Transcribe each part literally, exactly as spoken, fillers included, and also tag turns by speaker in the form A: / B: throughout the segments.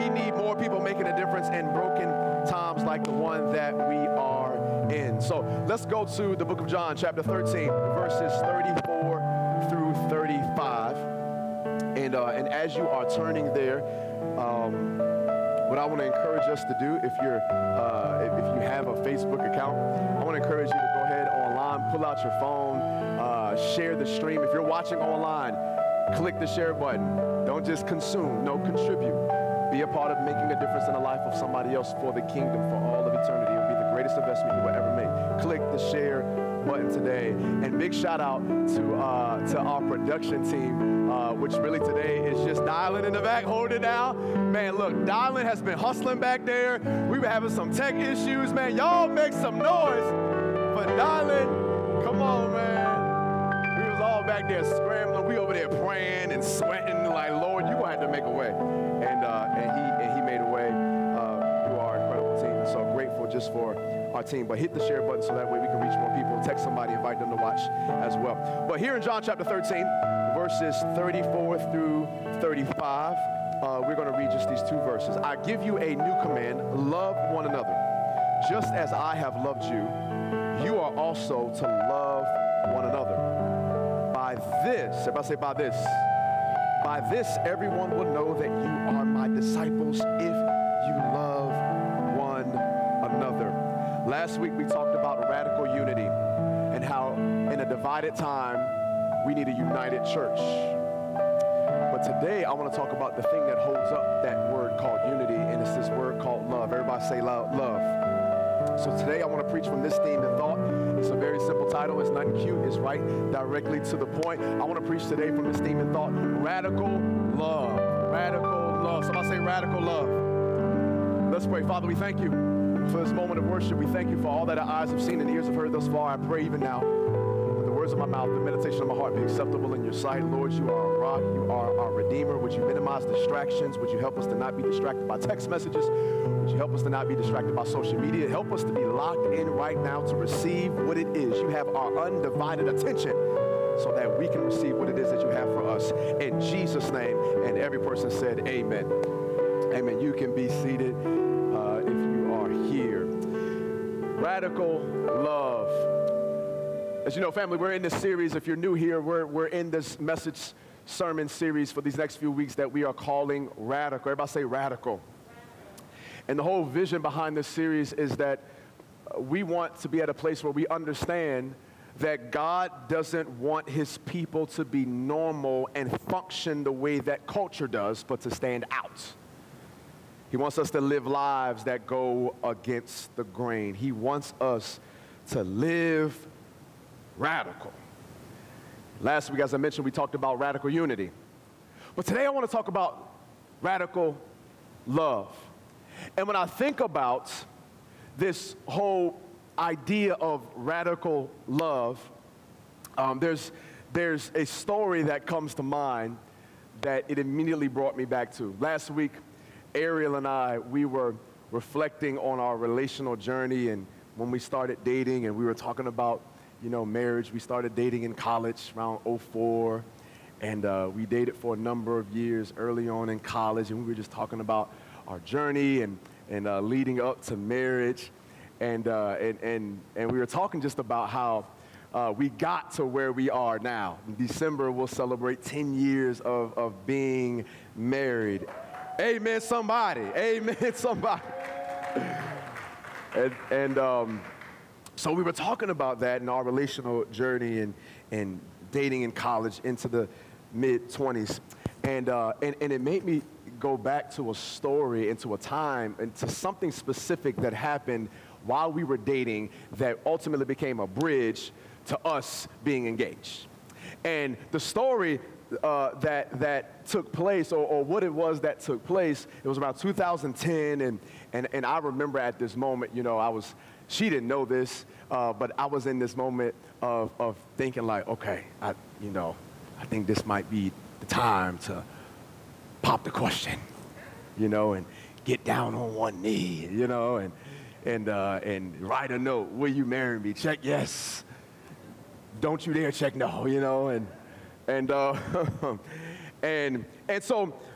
A: we need more people making a difference in broken times like the one that we are in. So let's go to the book of John, chapter thirteen, verses thirty-four through thirty-five. And, uh, and as you are turning there, um, what I want to encourage us to do, if you're, uh, if, if you have a Facebook account, I want to encourage you to go ahead online, pull out your phone, uh, share the stream. If you're watching online, click the share button. Don't just consume, no, contribute. Be a part of making a difference in the life of somebody else for the kingdom, for all of eternity. It will be the greatest investment you will ever make. Click the share button today. And big shout out to uh, to our production team, uh, which really today is just dialing in the back, holding it down. Man, look, dialing has been hustling back there. We were having some tech issues, man. Y'all make some noise for dialing. Come on, man. We was all back there scrambling. We over there praying and sweating like, Lord, you gonna have to make a way. And uh, and he and he made a way uh, through our incredible team. And so grateful just for our team. But hit the share button so that way we can reach more people. Text somebody, invite them to watch as well. But here in John chapter thirteen, verses thirty-four through thirty-five, uh, we're going to read just these two verses. I give you a new command: love one another. Just as I have loved you, you are also to love one another. By this, everybody say by this. By this, everyone will know that you are my disciples if you love one another. Last week, we talked about radical unity and how in a divided time, we need a united church. But today, I want to talk about the thing that holds up that word called unity, and it's this word called love. Everybody say love. love. So today, I want to preach from this theme and thought. It's a very simple title. It's nothing cute. It's right directly to the point. I want to preach today from this theme and thought: radical love. Radical love. Somebody say radical love. Let's pray. Father, we thank you for this moment of worship. We thank you for all that our eyes have seen and ears have heard thus far. I pray even now, with the words of my mouth, the meditation of my heart be acceptable in your sight. Lord, you are a rock. You are our redeemer. Would you minimize distractions? Would you help us to not be distracted by text messages? Would you help us to not be distracted by social media? Help us to be locked in right now to receive what it is. You have our undivided attention so that we can receive what it is that you have for us. In Jesus' name, and every person said amen. Amen. You can be seated uh, if you are here. Radical love. As you know, family, we're in this series. If you're new here, we're, we're in this message sermon series for these next few weeks that we are calling Radical. Everybody say radical. And the whole vision behind this series is that we want to be at a place where we understand that God doesn't want his people to be normal and function the way that culture does, but to stand out. He wants us to live lives that go against the grain. He wants us to live radical. Last week, as I mentioned, we talked about radical unity. But today I want to talk about radical love. And when I think about this whole idea of radical love, um, there's, there's a story that comes to mind that it immediately brought me back to. Last week, Ariel and I, we were reflecting on our relational journey and when we started dating, and we were talking about, you know, marriage. We started dating in college around oh four, and uh, we dated for a number of years early on in college, and we were just talking about our journey and, and uh, leading up to marriage. And, uh, and, and, and we were talking just about how uh, we got to where we are now. In December, we'll celebrate ten years of, of being married. Amen, somebody. Amen, somebody. and and um, so we were talking about that in our relational journey and, and dating in college into the mid twenties. And, uh, and, and it made me go back to a story, into a time, into something specific that happened while we were dating that ultimately became a bridge to us being engaged. And the story uh, that that took place, or, or what it was that took place, it was around two thousand ten, and, and, and I remember at this moment, you know, I was, she didn't know this, uh, but I was in this moment of, of thinking like, okay, I, you know, I think this might be the time to pop the question, you know, and get down on one knee, you know, and and uh, and write a note. Will you marry me? Check yes. Don't you dare check no, you know, and and uh, and and so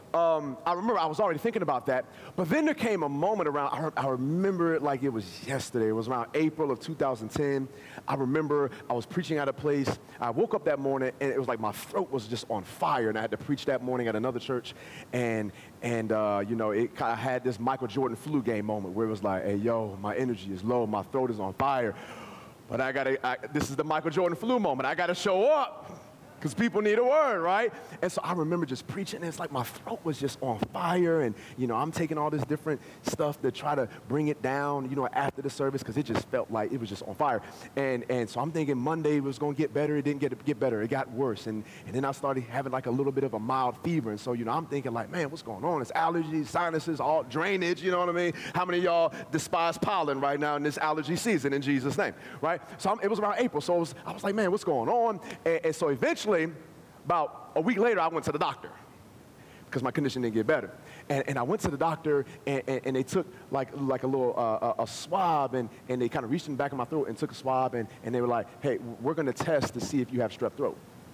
A: um, I remember I was already thinking about that, but then there came a moment around, I, re- I remember it like it was yesterday. It was around April of two thousand ten. I remember I was preaching at a place. I woke up that morning, and it was like my throat was just on fire, and I had to preach that morning at another church, and, and uh, you know, it kind of had this Michael Jordan flu game moment where it was like, hey, yo, my energy is low, my throat is on fire, but I gotta, I, this is the Michael Jordan flu moment. I gotta show up. Because people need a word, right? And so I remember just preaching, and it's like my throat was just on fire, and, you know, I'm taking all this different stuff to try to bring it down, you know, after the service, because it just felt like it was just on fire. And and so I'm thinking Monday was going to get better. It didn't get get better. It got worse. And, and then I started having like a little bit of a mild fever. And so, you know, I'm thinking like, man, what's going on? It's allergies, sinuses, all drainage, you know what I mean? How many of y'all despise pollen right now in this allergy season in Jesus' name, right? So I'm, it was around April. So it was, I was like, man, what's going on? And, and so eventually, about a week later, I went to the doctor because my condition didn't get better. And, and I went to the doctor, and, and, and they took like, like a little uh, a, a swab, and, and they kind of reached in the back of my throat and took a swab, and, and they were like, hey, we're going to test to see if you have strep throat.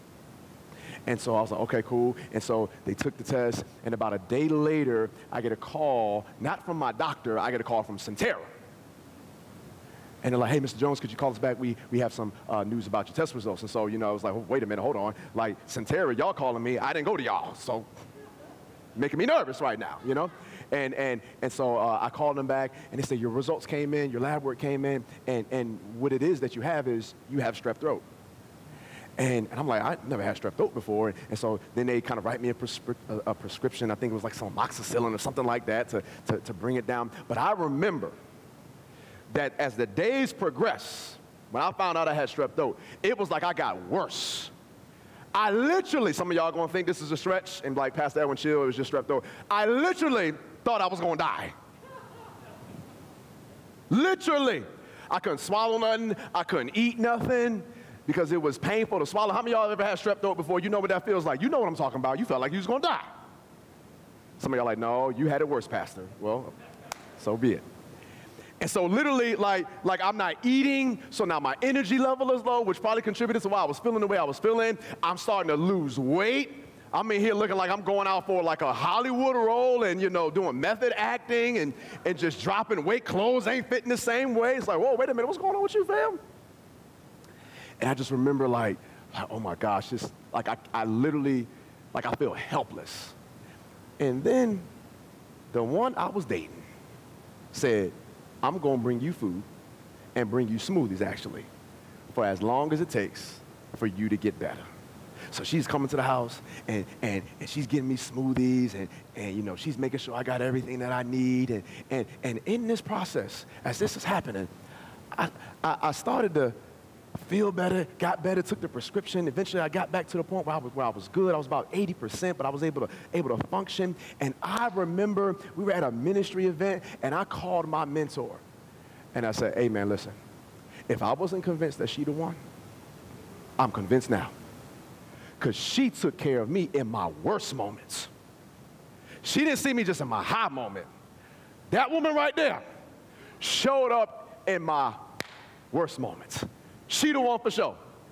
A: And so I was like, okay, cool. And so they took the test, and about a day later, I get a call, not from my doctor, I get a call from Sentara. And they're like, hey, Mister Jones, could you call us back? We, we have some uh, news about your test results. And so, you know, I was like, well, wait a minute, hold on. Like, Sentara, y'all calling me. I didn't go to y'all. So making me nervous right now, you know? And and and so uh, I called them back, and they said, your results came in, your lab work came in, and, and what it is that you have is you have strep throat. And, and I'm like, I never had strep throat before. And, and so then they kind of write me a, prescri- a, a prescription. I think it was like some amoxicillin or something like that to, to, to bring it down. But I remember that as the days progressed, when I found out I had strep throat, it was like I got worse. I literally, some of y'all gonna think this is a stretch, and like Pastor Edwin Chill, it was just strep throat. I literally thought I was gonna die. Literally. I couldn't swallow nothing, I couldn't eat nothing, because it was painful to swallow. How many of y'all ever had strep throat before? You know what that feels like. You know what I'm talking about. You felt like you was gonna die. Some of y'all like, no, you had it worse, Pastor. Well, so be it. And so literally, like, like I'm not eating, so now my energy level is low, which probably contributed to why I was feeling the way I was feeling. I'm starting to lose weight. I'm in here looking like I'm going out for like a Hollywood role and, you know, doing method acting and, and just dropping weight. Clothes ain't fitting the same way. It's like, whoa, wait a minute, what's going on with you, fam? And I just remember like, like oh my gosh, just like I, I literally, like I feel helpless. And then the one I was dating said, I'm going to bring you food and bring you smoothies, actually, for as long as it takes for you to get better. So she's coming to the house, and, and, and she's getting me smoothies, and, and, you know, she's making sure I got everything that I need. And, and, and in this process, as this is happening, I, I, I started to feel better, got better, took the prescription. Eventually, I got back to the point where I was, where I was good. I was about eighty percent, but I was able to, able to function. And I remember we were at a ministry event, and I called my mentor. And I said, hey, man, listen, if I wasn't convinced that she the one, I'm convinced now. Because she took care of me in my worst moments. She didn't see me just in my high moment. That woman right there showed up in my worst moments. She the one for sure.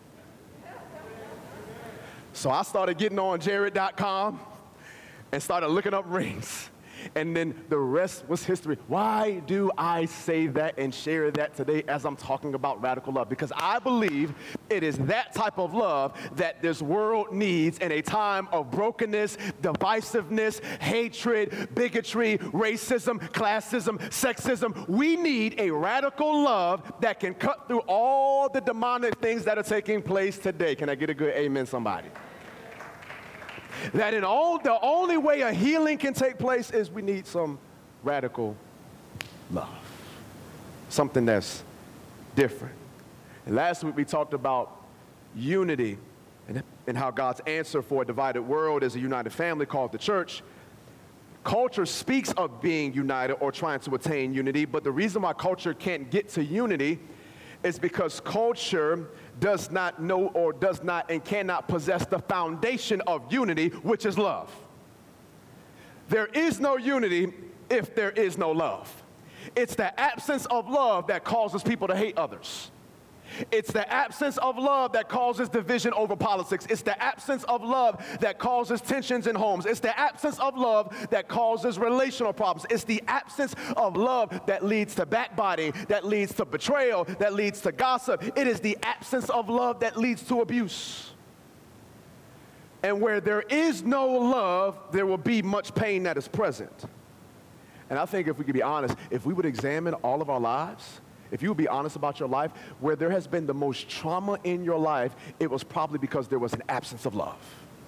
A: So I started getting on Jared dot com and started looking up rings. And then the rest was history. Why do I say that and share that today as I'm talking about radical love? Because I believe it is that type of love that this world needs in a time of brokenness, divisiveness, hatred, bigotry, racism, classism, sexism. We need a radical love that can cut through all the demonic things that are taking place today. Can I get a good amen, somebody? That in all, the only way a healing can take place is we need some radical love. Something that's different. And last week we talked about unity and, and how God's answer for a divided world is a united family called the church. Culture speaks of being united or trying to attain unity, but the reason why culture can't get to unity is because culture does not know or does not and cannot possess the foundation of unity, which is love. There is no unity if there is no love. It's the absence of love that causes people to hate others. It's the absence of love that causes division over politics. It's the absence of love that causes tensions in homes. It's the absence of love that causes relational problems. It's the absence of love that leads to backbiting, that leads to betrayal, that leads to gossip. It is the absence of love that leads to abuse. And where there is no love, there will be much pain that is present. And I think if we could be honest, if we would examine all of our lives, if you would be honest about your life, where there has been the most trauma in your life, it was probably because there was an absence of love.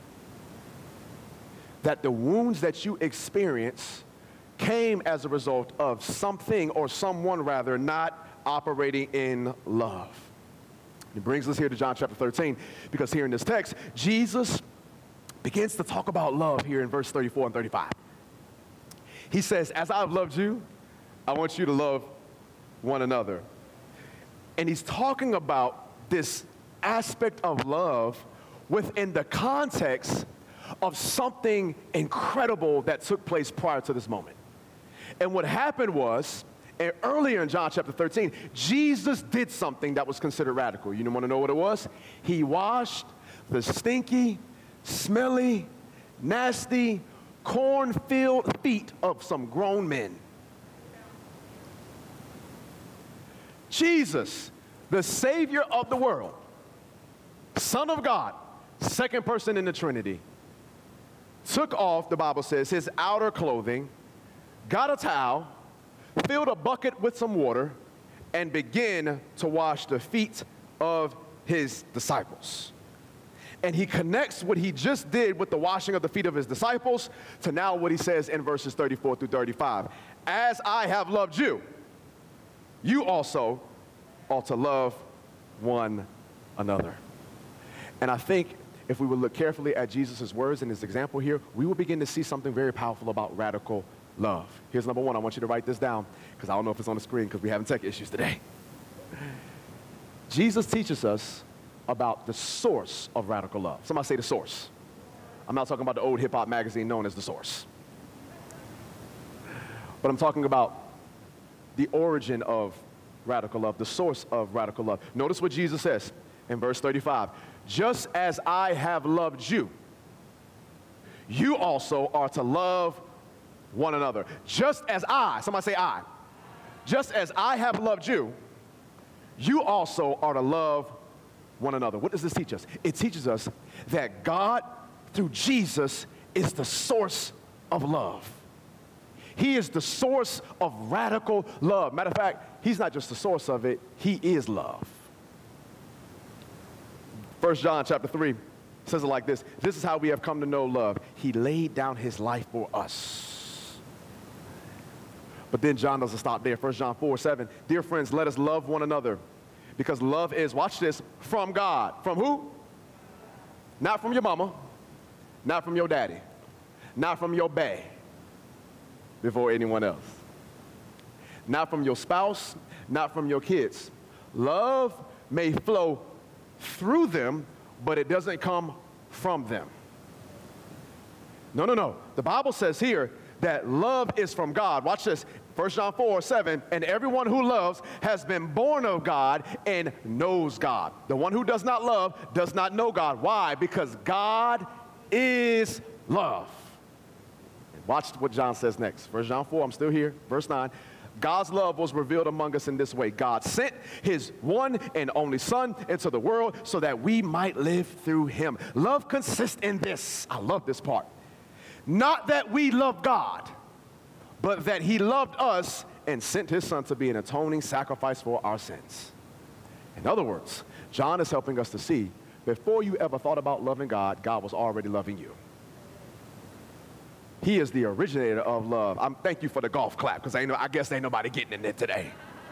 A: That the wounds that you experience came as a result of something or someone rather not operating in love. It brings us here to John chapter thirteen, because here in this text, Jesus begins to talk about love here in verse thirty-four and thirty-five. He says, as I've loved you, I want you to love one another. And he's talking about this aspect of love within the context of something incredible that took place prior to this moment. And what happened was, and earlier in John chapter thirteen, Jesus did something that was considered radical. You want to know what it was? He washed the stinky, smelly, nasty, corn-filled feet of some grown men. Jesus, the Savior of the world, Son of God, second person in the Trinity, took off, the Bible says, his outer clothing, got a towel, filled a bucket with some water, and began to wash the feet of his disciples. And he connects what he just did with the washing of the feet of his disciples to now what he says in verses thirty-four through thirty-five. As I have loved you, you also ought to love one another. And I think if we would look carefully at Jesus' words and his example here, we will begin to see something very powerful about radical love. Here's number one. I want you to write this down, because I don't know if it's on the screen because we're having tech issues today. Jesus teaches us about the source of radical love. Somebody say the source. I'm not talking about the old hip-hop magazine known as The Source. But I'm talking about the origin of radical love, the source of radical love. Notice what Jesus says in verse thirty-five. Just as I have loved you, you also are to love one another. Just as I, somebody say I. Just as I have loved you, you also are to love one another. What does this teach us? It teaches us that God, through Jesus, is the source of love. He is the source of radical love. Matter of fact, he's not just the source of it, he is love. First John chapter three says it like this. This is how we have come to know love. He laid down his life for us. But then John doesn't stop there. First John four seven. Dear friends, let us love one another, because love is, watch this, from God. From who? Not from your mama, not from your daddy, not from your bae, before anyone else. Not from your spouse, not from your kids. Love may flow through them, but it doesn't come from them. No, no, no. The Bible says here that love is from God. Watch this. First John four seven, and everyone who loves has been born of God and knows God. The one who does not love does not know God. Why? Because God is love. Watch what John says next. First John four, I'm still here, verse nine. God's love was revealed among us in this way. God sent his one and only Son into the world so that we might live through him. Love consists in this. I love this part. Not that we love God, but that he loved us and sent his Son to be an atoning sacrifice for our sins. In other words, John is helping us to see, before you ever thought about loving God, God was already loving you. He is the originator of love. I'm, thank you for the golf clap, because I, I guess ain't nobody getting in there today.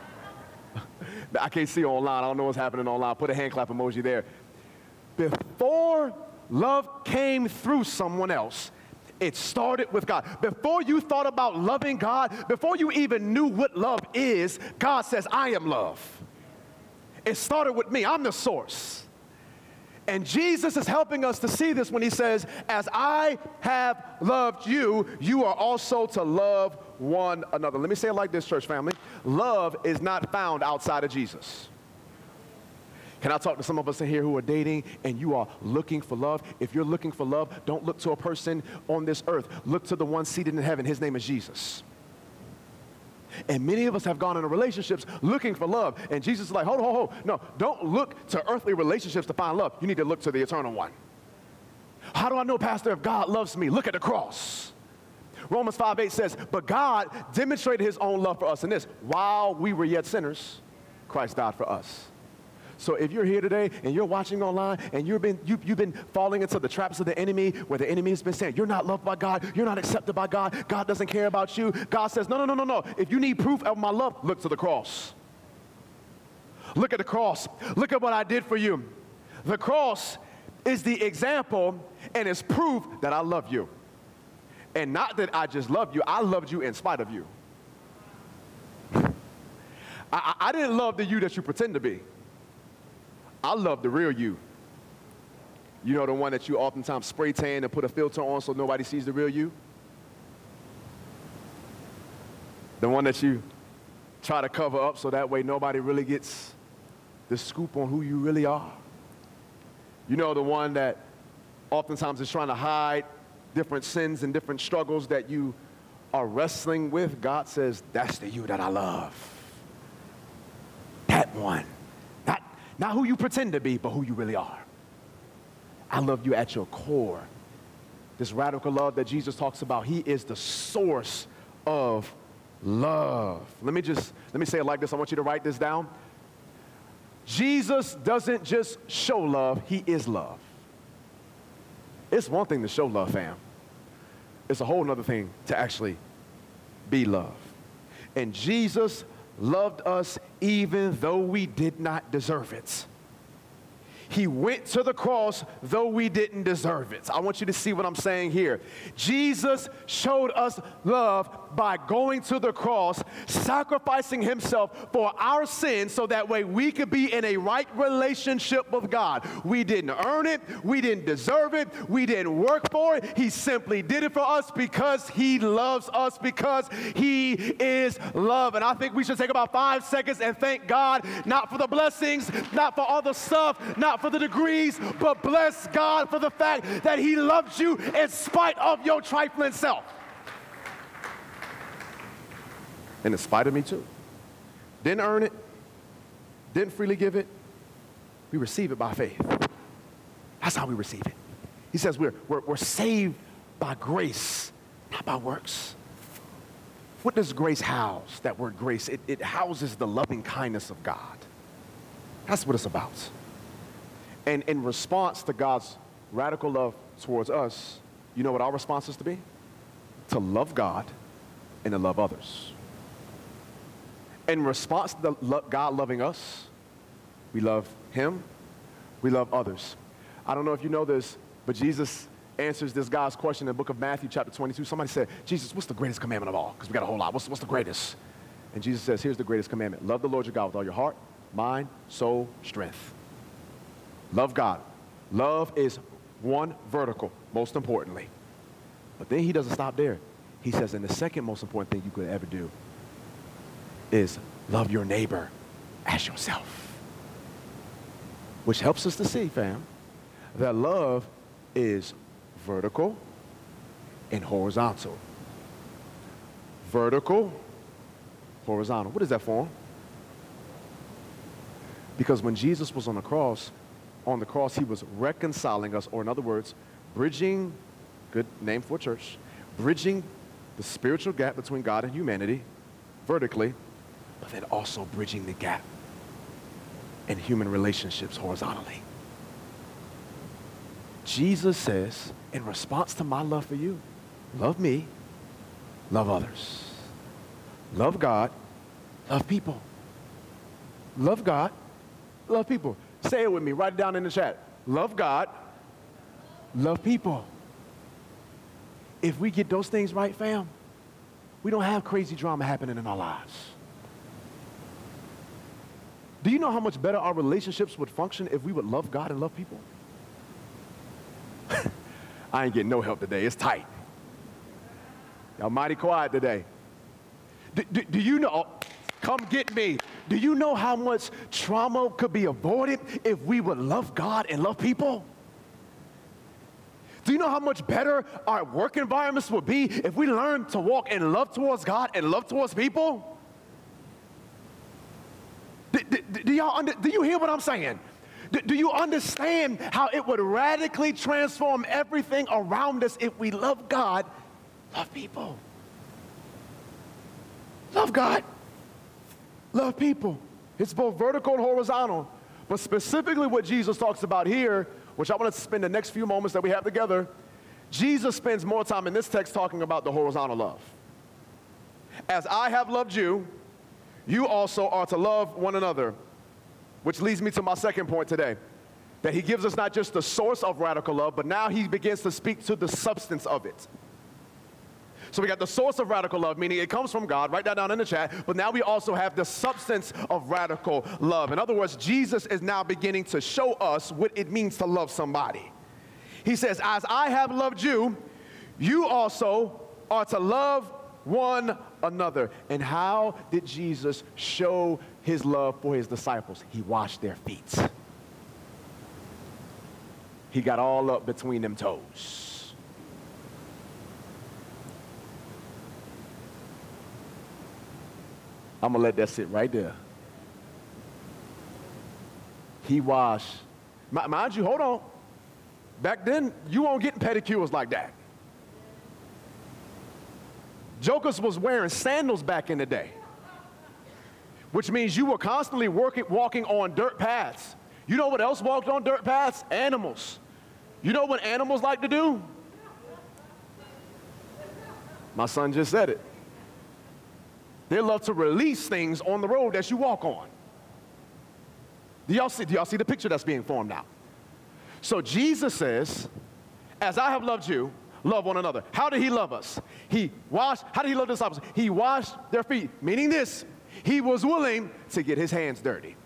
A: I can't see online. I don't know what's happening online. Put a hand clap emoji there. Before love came through someone else, it started with God. Before you thought about loving God, before you even knew what love is, God says, I am love. It started with me. I'm the source. And Jesus is helping us to see this when he says, as I have loved you, you are also to love one another. Let me say it like this, church family. Love is not found outside of Jesus. Can I talk to some of us in here who are dating and you are looking for love? If you're looking for love, don't look to a person on this earth. Look to the one seated in heaven. His name is Jesus. And many of us have gone into relationships looking for love. And Jesus is like, hold on, hold on. No, don't look to earthly relationships to find love. You need to look to the eternal one. How do I know, Pastor, if God loves me? Look at the cross. Romans five eight says, but God demonstrated his own love for us in this. While we were yet sinners, Christ died for us. So if you're here today and you're watching online and you've been, you, you've been falling into the traps of the enemy where the enemy has been saying, you're not loved by God, you're not accepted by God, God doesn't care about you. God says, no, no, no, no, no. If you need proof of my love, look to the cross. Look at the cross. Look at what I did for you. The cross is the example and it's proof that I love you. And not that I just love you, I loved you in spite of you. I, I, I didn't love the you that you pretend to be. I love the real you. You know, the one that you oftentimes spray tan and put a filter on so nobody sees the real you? The one that you try to cover up so that way nobody really gets the scoop on who you really are? You know, the one that oftentimes is trying to hide different sins and different struggles that you are wrestling with? God says, that's the you that I love. That one. Not, not who you pretend to be, but who you really are. I love you at your core. This radical love that Jesus talks about, he is the source of love. Let me just, let me say it like this. I want you to write this down. Jesus doesn't just show love, he is love. It's one thing to show love, fam. It's a whole other thing to actually be love. And Jesus loved us even though we did not deserve it. He went to the cross though we didn't deserve it. I want you to see what I'm saying here. Jesus showed us love by going to the cross, sacrificing himself for our sins so that way we could be in a right relationship with God. We didn't earn it. We didn't deserve it. We didn't work for it. He simply did it for us because he loves us, because he is love. And I think we should take about five seconds and thank God, not for the blessings, not for all the stuff, not for the degrees, but bless God for the fact that he loves you in spite of your trifling self. And in spite of me too. Didn't earn it, didn't freely give it. We receive it by faith. That's how we receive it. He says we're, we're, we're saved by grace, not by works. What does grace house, that word grace? It, it houses the loving kindness of God. That's what it's about. And in response to God's radical love towards us, you know what our response is to be? To love God and to love others. In response to the lo- God loving us, we love him, we love others. I don't know if you know this, but Jesus answers this guy's question in the book of Matthew chapter twenty-two. Somebody said, Jesus, what's the greatest commandment of all? Because we got a whole lot. What's, what's the greatest? And Jesus says, here's the greatest commandment. Love the Lord your God with all your heart, mind, soul, strength. Love God. Love is one, vertical, most importantly. But then he doesn't stop there. He says, and the second most important thing you could ever do is love your neighbor as yourself. Which helps us to see, fam, that love is vertical and horizontal. Vertical, horizontal. What is that for? Because when Jesus was on the cross, on the cross, he was reconciling us, or in other words, bridging, good name for a church, bridging the spiritual gap between God and humanity vertically, but then also bridging the gap in human relationships horizontally. Jesus says, in response to my love for you, love me, love others. Love God, love people. Love God, love people. Say it with me. Write it down in the chat. Love God, love people. If we get those things right, fam, we don't have crazy drama happening in our lives. Do you know how much better our relationships would function if we would love God and love people? I ain't getting no help today. It's tight. Y'all mighty quiet today. Do, do, do you know? Come get me. Do you know how much trauma could be avoided if we would love God and love people? Do you know how much better our work environments would be if we learned to walk in love towards God and love towards people? Do, do, do, y'all under, do you hear what I'm saying? Do, do you understand how it would radically transform everything around us if we love God, love people? Love God, love people. It's both vertical and horizontal. But specifically what Jesus talks about here, which I want to spend the next few moments that we have together, Jesus spends more time in this text talking about the horizontal love. As I have loved you, you also are to love one another, which leads me to my second point today, that he gives us not just the source of radical love, but now he begins to speak to the substance of it. So we got the source of radical love, meaning it comes from God. Write that down in the chat. But now we also have the substance of radical love. In other words, Jesus is now beginning to show us what it means to love somebody. He says, as I have loved you, you also are to love one another. And how did Jesus show his love for his disciples? He washed their feet. He got all up between them toes. I'm going to let that sit right there. He washed. Mind you, hold on. Back then, you weren't getting pedicures like that. Jokers was wearing sandals back in the day, which means you were constantly working, walking on dirt paths. You know what else walked on dirt paths? Animals. You know what animals like to do? My son just said it. They love to release things on the road that you walk on. Do y'all see, do y'all see the picture that's being formed now? So Jesus says, as I have loved you, love one another. How did he love us? He washed, how did he love the disciples? He washed their feet, meaning this, he was willing to get his hands dirty.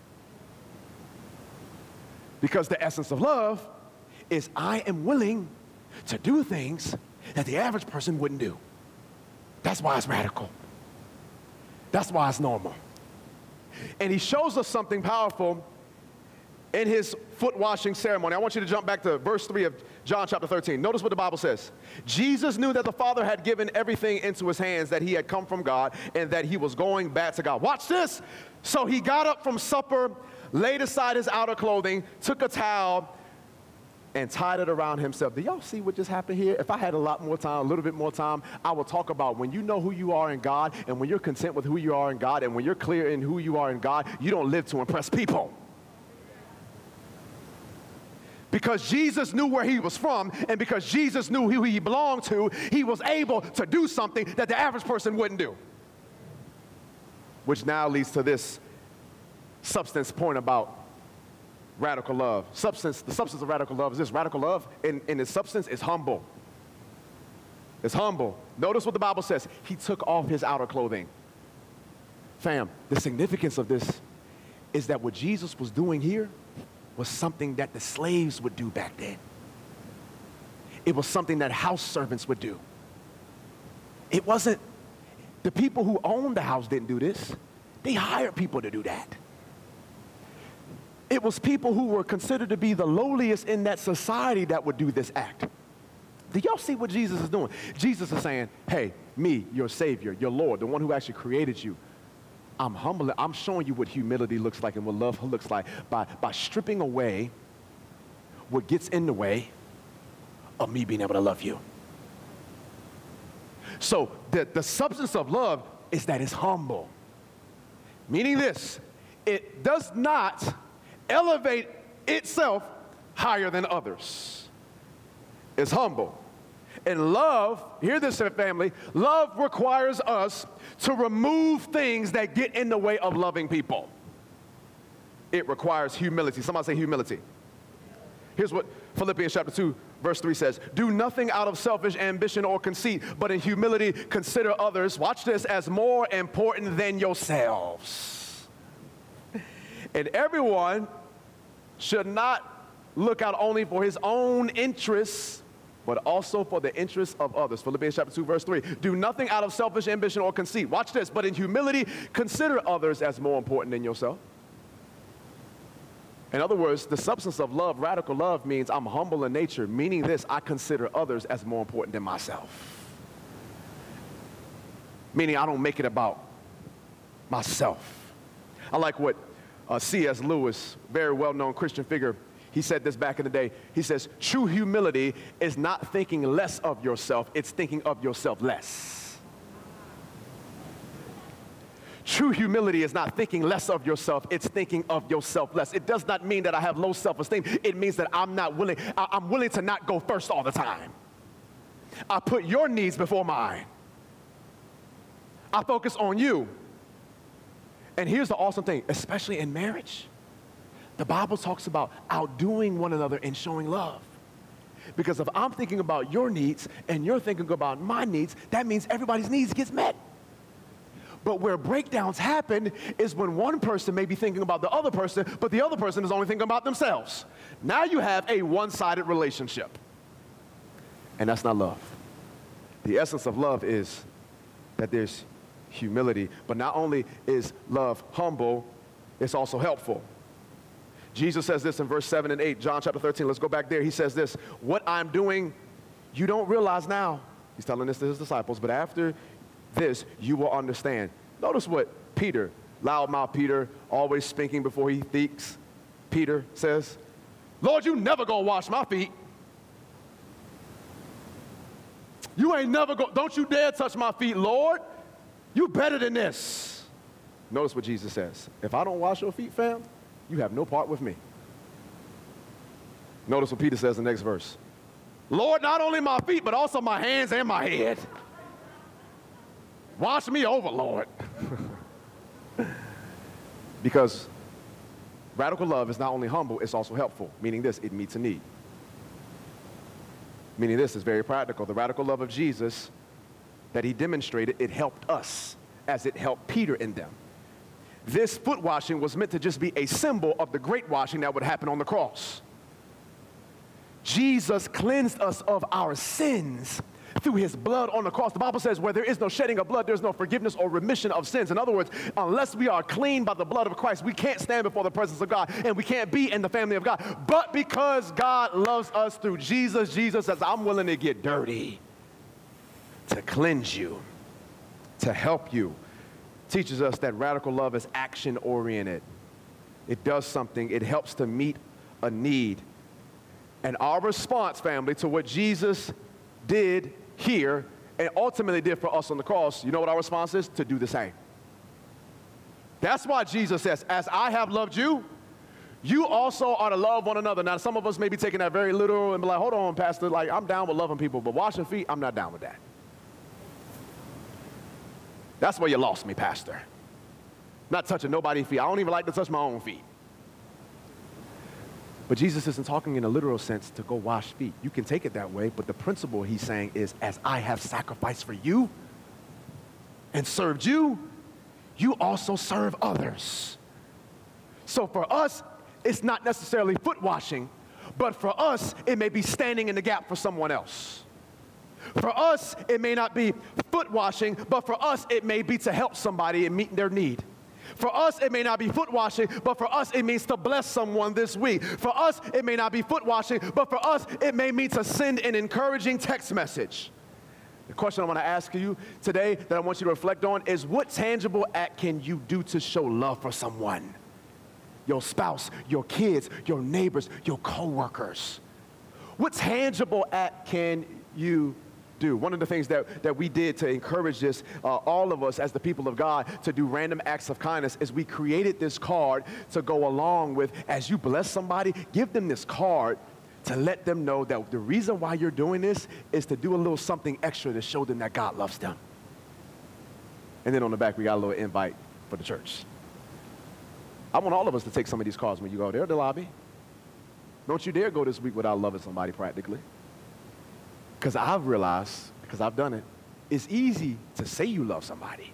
A: Because the essence of love is I am willing to do things that the average person wouldn't do. That's why it's radical. That's why it's normal. And he shows us something powerful in his foot washing ceremony. I want you to jump back to verse three of John chapter thirteen. Notice what the Bible says. Jesus knew that the Father had given everything into his hands, that he had come from God, and that he was going back to God. Watch this. So he got up from supper, laid aside his outer clothing, took a towel, and tied it around himself. Do y'all see what just happened here? If I had a lot more time, a little bit more time, I would talk about when you know who you are in God, and when you're content with who you are in God, and when you're clear in who you are in God, you don't live to impress people. Because Jesus knew where he was from, and because Jesus knew who he belonged to, he was able to do something that the average person wouldn't do. Which now leads to this substance point about radical love. Substance, the substance of radical love is this. Radical love in, in its substance is humble. It's humble. Notice what the Bible says. He took off his outer clothing. Fam, the significance of this is that what Jesus was doing here was something that the slaves would do back then. It was something that house servants would do. It wasn't, the people who owned the house didn't do this. They hired people to do that. It was people who were considered to be the lowliest in that society that would do this act. Do y'all see what Jesus is doing? Jesus is saying, hey, me, your Savior, your Lord, the one who actually created you, I'm humbling, I'm showing you what humility looks like and what love looks like by, by stripping away what gets in the way of me being able to love you. So the, the substance of love is that it's humble. Meaning this, it does not elevate itself higher than others. It's humble. And love, hear this, family, love requires us to remove things that get in the way of loving people. It requires humility. Somebody say humility. Here's what Philippians chapter two, verse three says. Do nothing out of selfish ambition or conceit, but in humility consider others, watch this, as more important than yourselves. And everyone should not look out only for his own interests, but also for the interests of others. Philippians chapter two, verse three. Do nothing out of selfish ambition or conceit. Watch this. But in humility, consider others as more important than yourself. In other words, the substance of love, radical love, means I'm humble in nature, meaning this, I consider others as more important than myself. Meaning I don't make it about myself. I like what uh, C S Lewis, very well-known Christian figure, he said this back in the day. He says, true humility is not thinking less of yourself, it's thinking of yourself less. True humility is not thinking less of yourself, it's thinking of yourself less. It does not mean that I have low self-esteem. It means that I'm not willing, I, I'm willing to not go first all the time. I put your needs before mine. I focus on you. And here's the awesome thing, especially in marriage. The Bible talks about outdoing one another and showing love. Because if I'm thinking about your needs and you're thinking about my needs, that means everybody's needs gets met. But where breakdowns happen is when one person may be thinking about the other person, but the other person is only thinking about themselves. Now you have a one-sided relationship. And that's not love. The essence of love is that there's humility. But not only is love humble, it's also helpful. Jesus says this in verse seven and eight, John chapter thirteen. Let's go back there. He says this, what I'm doing, you don't realize now. He's telling this to his disciples, but after this, you will understand. Notice what Peter, loudmouth Peter, always speaking before he thinks, Peter says, Lord, you never gonna wash my feet. You ain't never go, don't you dare touch my feet, Lord. You better than this. Notice what Jesus says. If I don't wash your feet, fam, you have no part with me. Notice what Peter says in the next verse. Lord, not only my feet, but also my hands and my head. Wash me over, Lord. Because radical love is not only humble, it's also helpful. Meaning this, it meets a need. Meaning this is very practical. The radical love of Jesus that he demonstrated, it helped us as it helped Peter in them. This foot washing was meant to just be a symbol of the great washing that would happen on the cross. Jesus cleansed us of our sins through his blood on the cross. The Bible says where there is no shedding of blood, there's no forgiveness or remission of sins. In other words, unless we are clean by the blood of Christ, we can't stand before the presence of God and we can't be in the family of God. But because God loves us through Jesus, Jesus says, I'm willing to get dirty to cleanse you, to help you. Teaches us that radical love is action-oriented. It does something. It helps to meet a need. And our response, family, to what Jesus did here and ultimately did for us on the cross, you know what our response is? To do the same. That's why Jesus says, as I have loved you, you also are to love one another. Now, some of us may be taking that very literal and be like, hold on, Pastor, like, I'm down with loving people, but washing feet, I'm not down with that. That's where you lost me, Pastor. Not touching nobody's feet. I don't even like to touch my own feet. But Jesus isn't talking in a literal sense to go wash feet. You can take it that way, but the principle he's saying is, as I have sacrificed for you and served you, you also serve others. So for us, it's not necessarily foot washing, but for us, it may be standing in the gap for someone else. For us, it may not be foot washing, but for us, it may be to help somebody and meet their need. For us, it may not be foot washing, but for us, it means to bless someone this week. For us, it may not be foot washing, but for us, it may mean to send an encouraging text message. The question I want to ask you today that I want you to reflect on is, what tangible act can you do to show love for someone? Your spouse, your kids, your neighbors, your coworkers. What tangible act can you do? One of the things that, that we did to encourage this, uh, all of us as the people of God, to do random acts of kindness, is we created this card to go along with, as you bless somebody, give them this card to let them know that the reason why you're doing this is to do a little something extra to show them that God loves them. And then on the back, we got a little invite for the church. I want all of us to take some of these cards when you go there to the lobby. Don't you dare go this week without loving somebody practically. Because I've realized, because I've done it, it's easy to say you love somebody.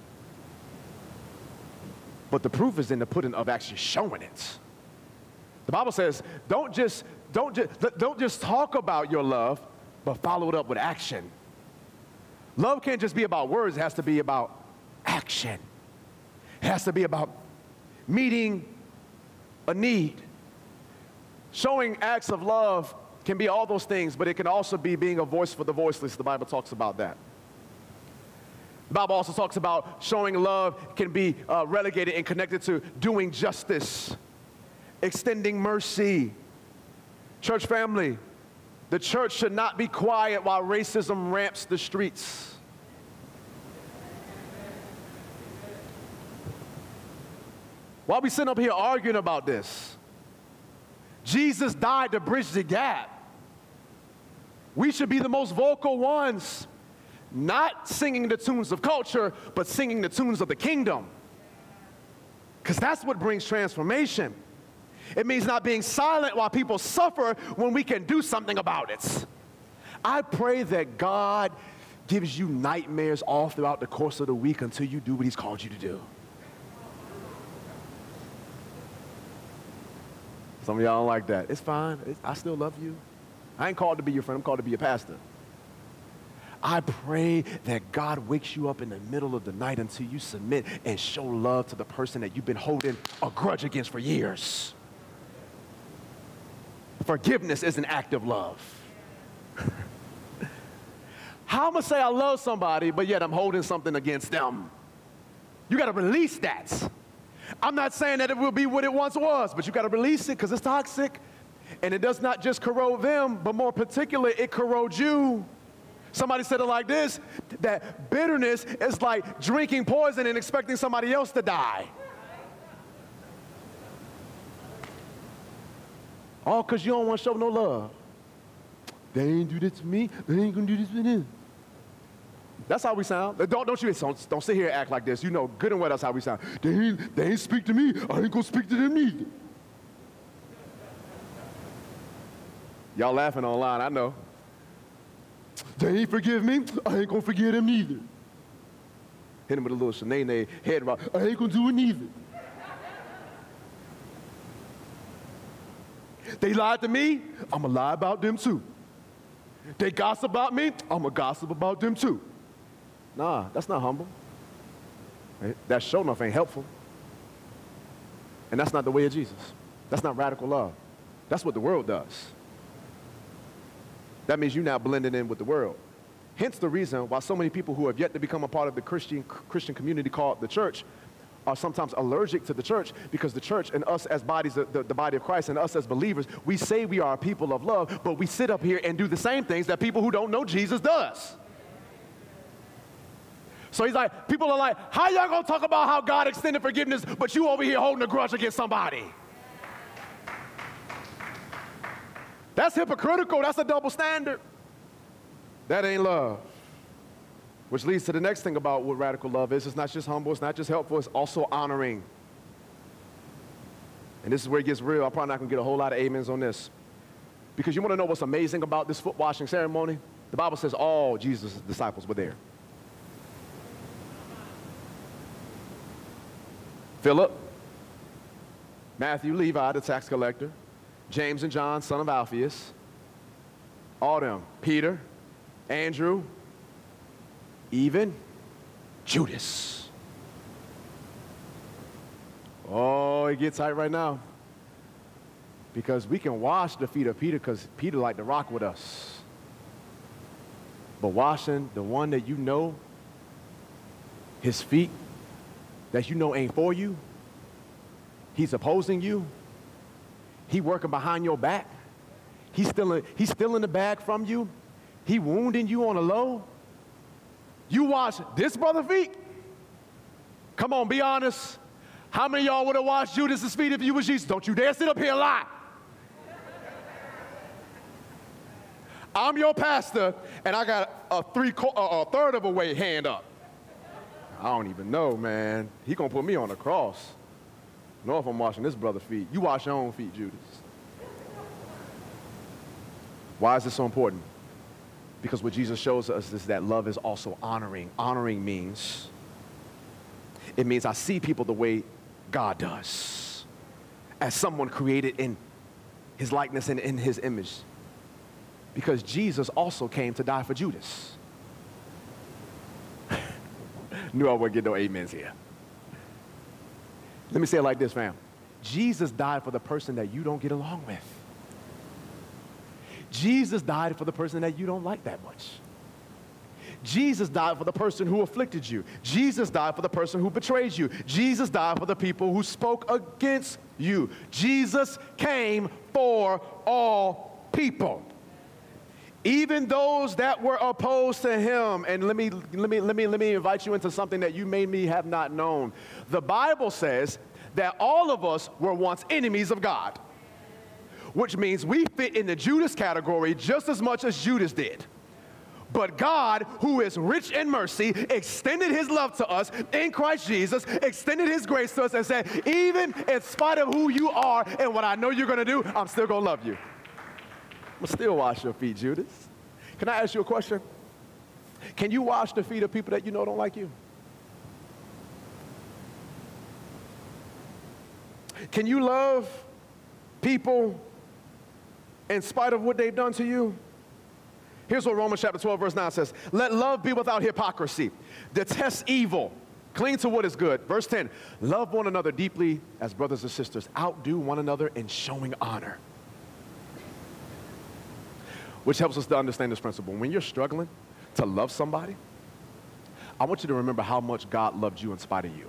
A: But the proof is in the pudding of actually showing it. The Bible says, don't just, don't just, don't just talk about your love, but followed up with action. Love can't just be about words, it has to be about action. It has to be about meeting a need. Showing acts of love can be all those things, but it can also be being a voice for the voiceless. The Bible talks about that. The Bible also talks about showing love can be uh, relegated and connected to doing justice, extending mercy. Church family, the church should not be quiet while racism ramps the streets. Why are we sitting up here arguing about this? Jesus died to bridge the gap. We should be the most vocal ones, not singing the tunes of culture, but singing the tunes of the kingdom. Because that's what brings transformation. It means not being silent while people suffer when we can do something about it. I pray that God gives you nightmares all throughout the course of the week until you do what he's called you to do. Some of y'all don't like that. It's fine. It's, I still love you. I ain't called to be your friend. I'm called to be a pastor. I pray that God wakes you up in the middle of the night until you submit and show love to the person that you've been holding a grudge against for years. Forgiveness is an act of love. How am I say I love somebody, but yet I'm holding something against them? You got to release that. I'm not saying that it will be what it once was, but you got to release it because it's toxic. And it does not just corrode them, but more particularly, it corrodes you. Somebody said it like this, that bitterness is like drinking poison and expecting somebody else to die. All because you don't want to show no love. They ain't do this to me, they ain't going to do this with him. That's how we sound. Don't, don't you don't, don't sit here and act like this. You know good and well that's how we sound. They ain't, they ain't speak to me, I ain't going to speak to them neither. Y'all laughing online, I know. They ain't forgive me, I ain't gonna forgive them neither. Hit him with a little Shanae head rock, I ain't gonna do it neither. They lied to me, I'm gonna lie about them too. They gossip about me, I'm gonna gossip about them too. Nah, that's not humble. That show enough ain't helpful. And that's not the way of Jesus. That's not radical love. That's what the world does. That means you're now blending in with the world. Hence the reason why so many people who have yet to become a part of the Christian, Christian community called the church are sometimes allergic to the church, because the church and us as bodies, the, the, the body of Christ and us as believers, we say we are a people of love, but we sit up here and do the same things that people who don't know Jesus does. So he's like, people are like, how y'all gonna talk about how God extended forgiveness, but you over here holding a grudge against somebody? That's hypocritical. That's a double standard. That ain't love. Which leads to the next thing about what radical love is. It's not just humble. It's not just helpful. It's also honoring. And this is where it gets real. I'm probably not going to get a whole lot of amens on this. Because you want to know what's amazing about this foot washing ceremony? The Bible says all Jesus' disciples were there. Philip, Matthew, Levi, the tax collector, James and John, son of Alphaeus, all them, Peter, Andrew, even Judas. Oh, it gets tight right now. Because we can wash the feet of Peter because Peter liked to rock with us. But washing the one that you know, his feet, that you know ain't for you, he's opposing you, he working behind your back, he's stealing, he's stealing the bag from you, he wounding you on the low. You wash this brother's feet? Come on, be honest. How many of y'all would have washed Judas's feet if you was Jesus? Don't you dare sit up here and lie. I'm your pastor, and I got a three, a third of a way hand up. I don't even know, man. He gonna put me on the cross. Know if I'm washing this brother's feet. You wash your own feet, Judas. Why is this so important? Because what Jesus shows us is that love is also honoring. Honoring means, it means I see people the way God does, as someone created in his likeness and in his image. Because Jesus also came to die for Judas. Knew I wouldn't get no amens here. Let me say it like this, fam. Jesus died for the person that you don't get along with. Jesus died for the person that you don't like that much. Jesus died for the person who afflicted you. Jesus died for the person who betrayed you. Jesus died for the people who spoke against you. Jesus came for all people. Even those that were opposed to him. And let me, let me, let me, let me invite you into something that you maybe have not known. The Bible says that all of us were once enemies of God, which means we fit in the Judas category just as much as Judas did. But God, who is rich in mercy, extended his love to us in Christ Jesus, extended his grace to us and said, even in spite of who you are and what I know you're going to do, I'm still going to love you. I'm going to still wash your feet, Judas. Can I ask you a question? Can you wash the feet of people that you know don't like you? Can you love people in spite of what they've done to you? Here's what Romans chapter twelve, verse nine says. Let love be without hypocrisy. Detest evil. Cling to what is good. Verse ten, love one another deeply as brothers and sisters. Outdo one another in showing honor. Which helps us to understand this principle. When you're struggling to love somebody, I want you to remember how much God loved you in spite of you.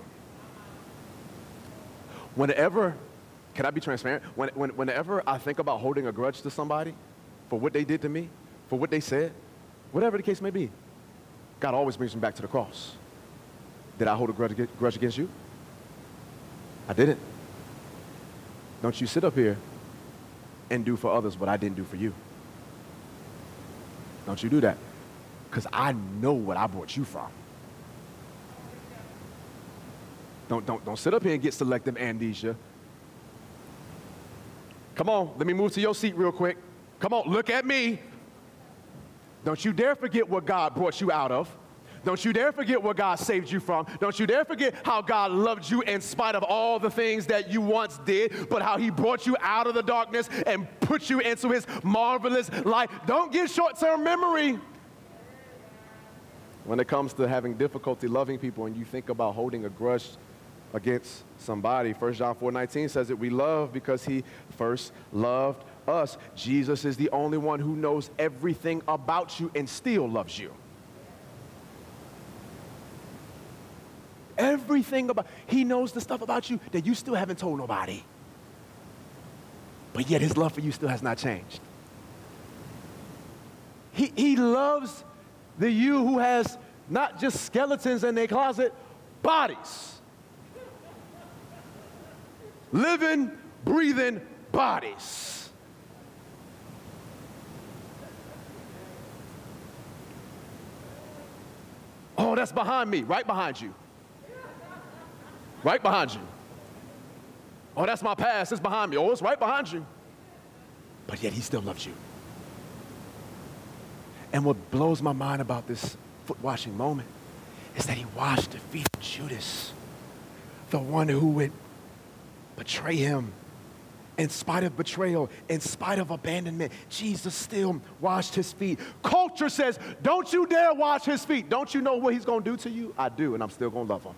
A: Whenever, can I be transparent? When, when, whenever I think about holding a grudge to somebody for what they did to me, for what they said, whatever the case may be, God always brings me back to the cross. Did I hold a grudge, grudge against you? I didn't. Don't you sit up here and do for others what I didn't do for you. Don't you do that, because I know what I brought you from. Don't, don't, don't sit up here and get selective amnesia. Come on, let me move to your seat real quick. Come on, look at me. Don't you dare forget what God brought you out of. Don't you dare forget what God saved you from. Don't you dare forget how God loved you in spite of all the things that you once did, but how he brought you out of the darkness and put you into his marvelous light. Don't get short-term memory. When it comes to having difficulty loving people and you think about holding a grudge against somebody, First John four nineteen says that we love because he first loved us. Jesus is the only one who knows everything about you and still loves you. Everything about, he knows the stuff about you that you still haven't told nobody. But yet his love for you still has not changed. He, he loves the you who has not just skeletons in their closet, bodies. Living, breathing bodies. Oh, that's behind me, right behind you. Right behind you. Oh, that's my past, it's behind me. Oh, it's right behind you. But yet he still loves you. And what blows my mind about this foot washing moment is that he washed the feet of Judas, the one who would betray him. In spite of betrayal, in spite of abandonment, Jesus still washed his feet. Culture says, don't you dare wash his feet. Don't you know what he's going to do to you? I do, and I'm still going to love him.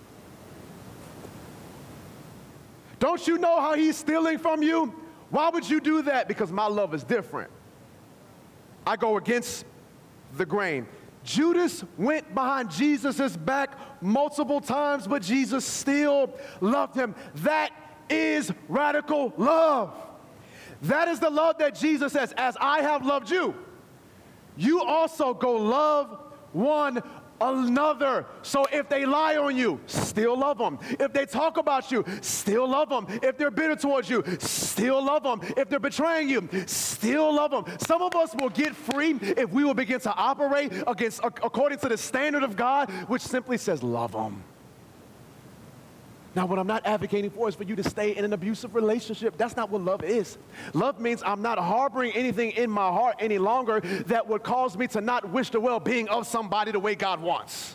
A: Don't you know how he's stealing from you? Why would you do that? Because my love is different. I go against the grain. Judas went behind Jesus' back multiple times, but Jesus still loved him. That is radical love. That is the love that Jesus says, as I have loved you, you also go love one another. So if they lie on you, still love them. If they talk about you, still love them. If they're bitter towards you, still love them. If they're betraying you, still love them. Some of us will get free if we will begin to operate against, according to the standard of God, which simply says love them. Now, what I'm not advocating for is for you to stay in an abusive relationship. That's not what love is. Love means I'm not harboring anything in my heart any longer that would cause me to not wish the well-being of somebody the way God wants.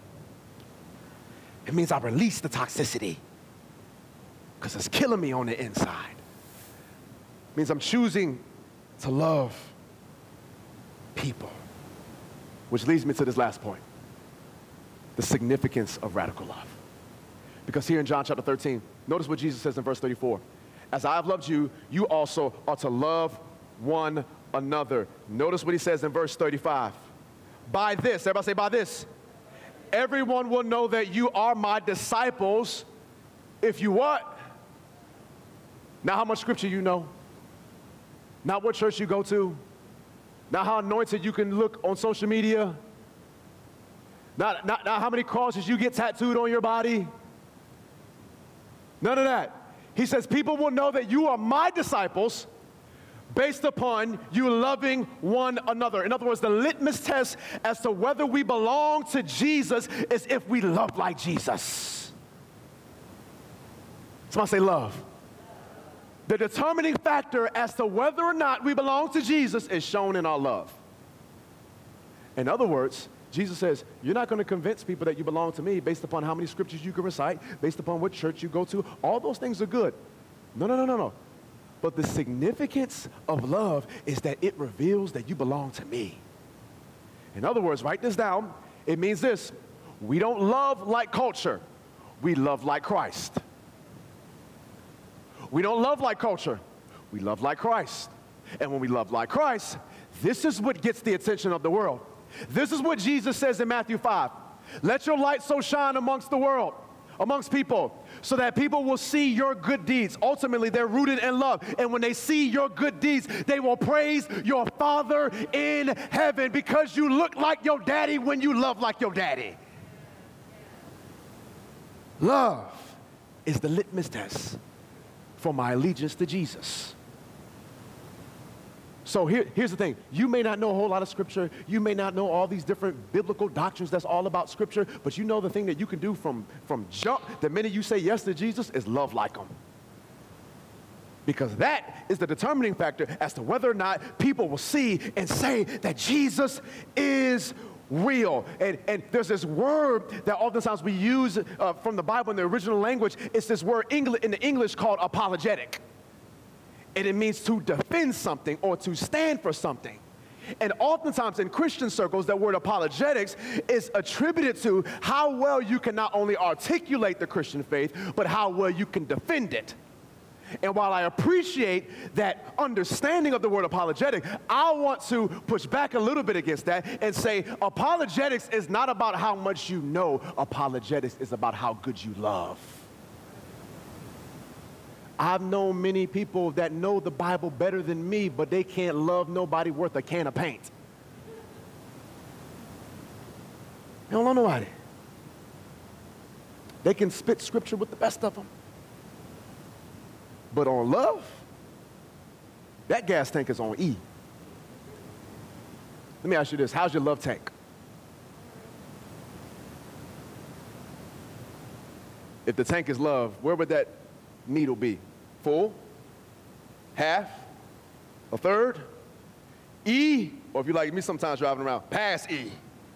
A: It means I release the toxicity because it's killing me on the inside. It means I'm choosing to love people. Which leads me to this last point, the significance of radical love. Because here in John chapter thirteen, notice what Jesus says in verse thirty-four. As I have loved you, you also are to love one another. Notice what he says in verse thirty-five. By this, everybody say by this, everyone will know that you are my disciples if you what? Not how much scripture you know. Not what church you go to. Not how anointed you can look on social media. Not, not, not how many crosses you get tattooed on your body. None of that. He says people will know that you are my disciples based upon you loving one another. In other words, the litmus test as to whether we belong to Jesus is if we love like Jesus. Somebody say love. The determining factor as to whether or not we belong to Jesus is shown in our love. In other words, Jesus says, you're not going to convince people that you belong to me based upon how many scriptures you can recite, based upon what church you go to. All those things are good. No, no, no, no, no. But the significance of love is that it reveals that you belong to me. In other words, write this down. It means this. We don't love like culture. We love like Christ. We don't love like culture. We love like Christ. And when we love like Christ, this is what gets the attention of the world. This is what Jesus says in Matthew five. Let your light so shine amongst the world, amongst people, so that people will see your good deeds. Ultimately, they're rooted in love. And when they see your good deeds, they will praise your Father in heaven because you look like your daddy when you love like your daddy. Love is the litmus test for my allegiance to Jesus. So here, here's the thing. You may not know a whole lot of scripture. You may not know all these different biblical doctrines that's all about scripture, but you know the thing that you can do from, from jump, the minute you say yes to Jesus, is love like him. Because that is the determining factor as to whether or not people will see and say that Jesus is real. And, and there's this word that oftentimes we use uh, from the Bible in the original language. It's this word Engl- in the English called apologetic. And it means to defend something or to stand for something. And oftentimes in Christian circles, that word apologetics is attributed to how well you can not only articulate the Christian faith, but how well you can defend it. And while I appreciate that understanding of the word apologetic, I want to push back a little bit against that and say apologetics is not about how much you know. Apologetics is about how good you love. I've known many people that know the Bible better than me, but they can't love nobody worth a can of paint. They don't love nobody. They can spit scripture with the best of them. But on love, that gas tank is on E. Let me ask you this. How's your love tank? If the tank is love, where would that needle be? Full? Half? A third? E? Or if you're like me sometimes driving around, past E.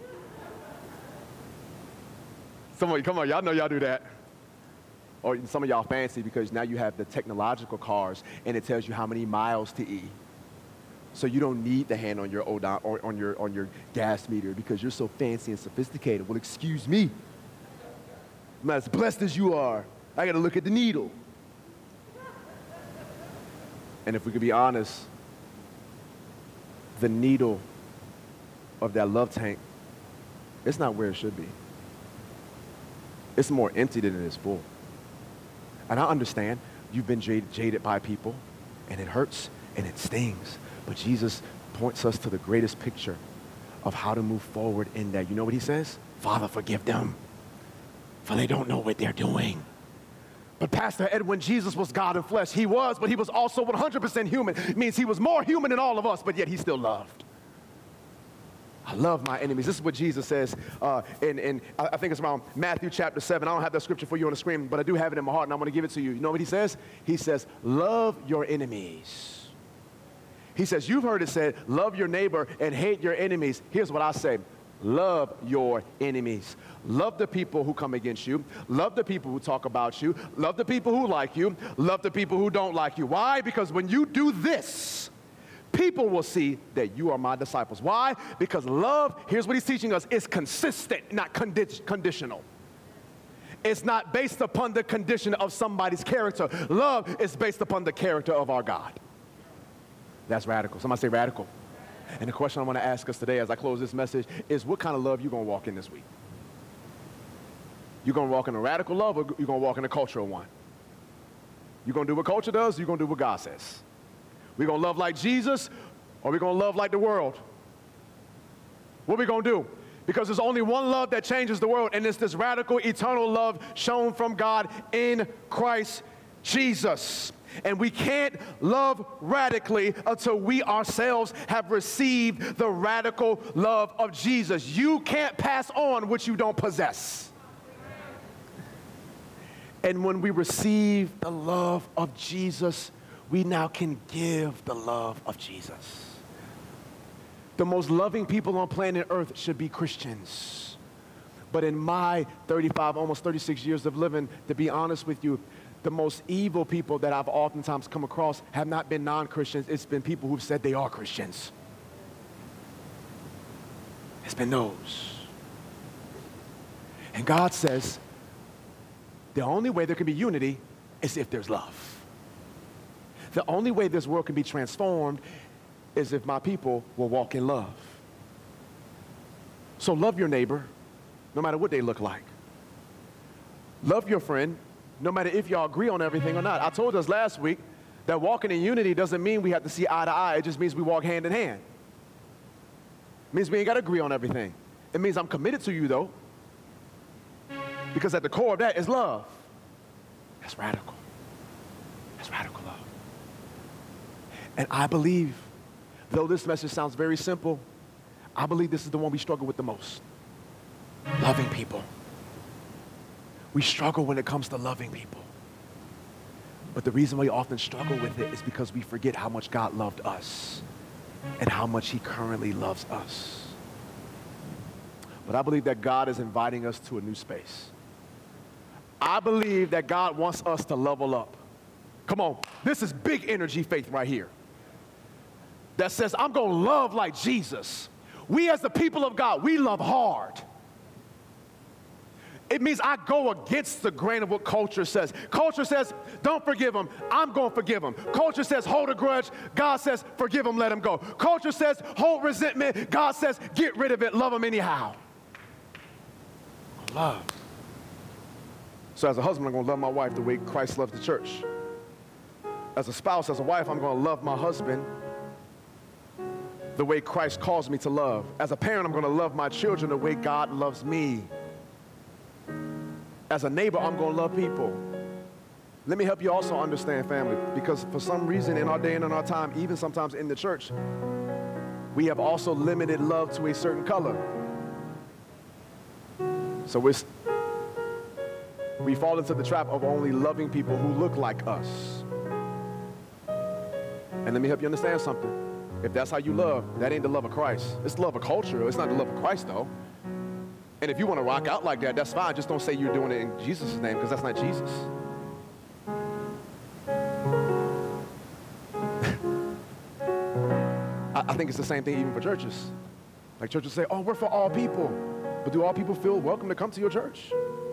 A: Some of you, come on, y'all know y'all do that. Or some of y'all fancy because now you have the technological cars and it tells you how many miles to E. So you don't need the hand on your odon, or on your on your gas meter because you're so fancy and sophisticated. Well, excuse me. I'm not as blessed as you are. I got to look at the needle. And if we could be honest, the needle of that love tank, it's not where it should be. It's more empty than it is full. And I understand you've been jaded, jaded by people, and it hurts and it stings. But Jesus points us to the greatest picture of how to move forward in that. You know what he says? Father, forgive them, for they don't know what they're doing. But Pastor Ed, when Jesus was God in flesh, he was, but he was also one hundred percent human. It means he was more human than all of us, but yet he still loved. I love my enemies. This is what Jesus says uh, in, in, I think it's around Matthew chapter seven. I don't have that scripture for you on the screen, but I do have it in my heart, and I'm going to give it to you. You know what he says? He says, love your enemies. He says, you've heard it said, love your neighbor and hate your enemies. Here's what I say. Love your enemies. Love the people who come against you. Love the people who talk about you. Love the people who like you. Love the people who don't like you. Why? Because when you do this, people will see that you are my disciples. Why? Because love, here's what he's teaching us, is consistent, not condi- conditional. It's not based upon the condition of somebody's character. Love is based upon the character of our God. That's radical. Somebody say radical. And the question I want to ask us today as I close this message is, what kind of love you going to walk in this week? You going to walk in a radical love, or you going to walk in a cultural one? You going to do what culture does, or you going to do what God says? We going to love like Jesus, or we going to love like the world? What we going to do? Because there's only one love that changes the world, and it's this radical, eternal love shown from God in Christ Jesus. And we can't love radically until we ourselves have received the radical love of Jesus. You can't pass on what you don't possess. And when we receive the love of Jesus, we now can give the love of Jesus. The most loving people on planet Earth should be Christians. But in my thirty-five, almost thirty-six years of living, to be honest with you, the most evil people that I've oftentimes come across have not been non-Christians. It's been people who've said they are Christians. It's been those. And God says, the only way there can be unity is if there's love. The only way this world can be transformed is if my people will walk in love. So love your neighbor, no matter what they look like. Love your friend, no matter if y'all agree on everything or not. I told us last week that walking in unity doesn't mean we have to see eye to eye. It just means we walk hand in hand. It means we ain't got to agree on everything. It means I'm committed to you, though, because at the core of that is love. That's radical. That's radical love. And I believe, though this message sounds very simple, I believe this is the one we struggle with the most. Loving people. We struggle when it comes to loving people. But the reason we often struggle with it is because we forget how much God loved us and how much he currently loves us. But I believe that God is inviting us to a new space. I believe that God wants us to level up. Come on, this is big energy faith right here. That says, I'm going to love like Jesus. We as the people of God, we love hard. It means I go against the grain of what culture says. Culture says, don't forgive them. I'm going to forgive them. Culture says, hold a grudge. God says, forgive them, let them go. Culture says, hold resentment. God says, get rid of it, love them anyhow. Love. So as a husband, I'm going to love my wife the way Christ loves the church. As a spouse, as a wife, I'm going to love my husband the way Christ calls me to love. As a parent, I'm going to love my children the way God loves me. As a neighbor, I'm going to love people. Let me help you also understand, family, because for some reason in our day and in our time, even sometimes in the church, we have also limited love to a certain color. So we're, we fall into the trap of only loving people who look like us. And let me help you understand something. If that's how you love, that ain't the love of Christ. It's the love of culture. It's not the love of Christ, though. And if you want to rock out like that, that's fine. Just don't say you're doing it in Jesus' name, because that's not Jesus. I, I think it's the same thing even for churches. Like churches say, oh, we're for all people. But do all people feel welcome to come to your church?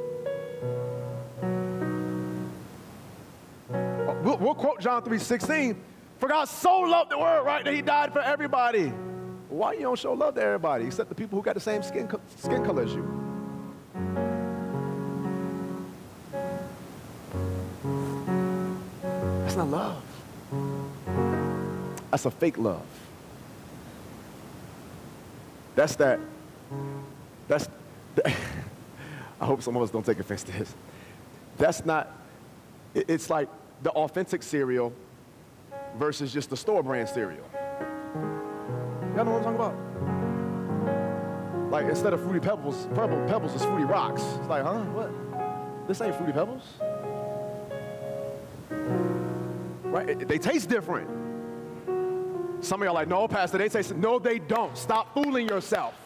A: We'll, we'll quote John three sixteen. For God so loved the world, right, that he died for everybody. Why you don't show love to everybody except the people who got the same skin, co- skin color as you? That's not love. That's a fake love. That's that, that's, that, I hope some of us don't take offense to this. That's not, it, it's like the authentic cereal versus just the store brand cereal. Y'all know what I'm talking about? Like, instead of Fruity Pebbles, Pebble, Pebbles is Fruity Rocks. It's like, huh? What? This ain't Fruity Pebbles. Right? It, they taste different. Some of y'all are like, no, Pastor, they taste, no, they don't. Stop fooling yourself.